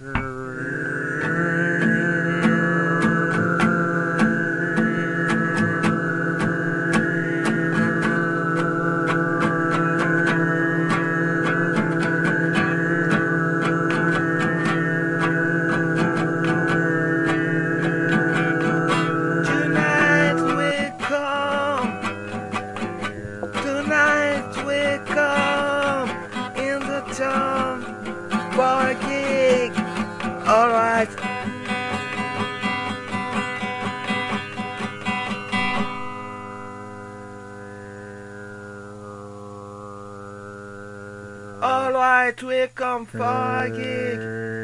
Tonight we come in the town for a gig. Alright. Alright, we come for a gig.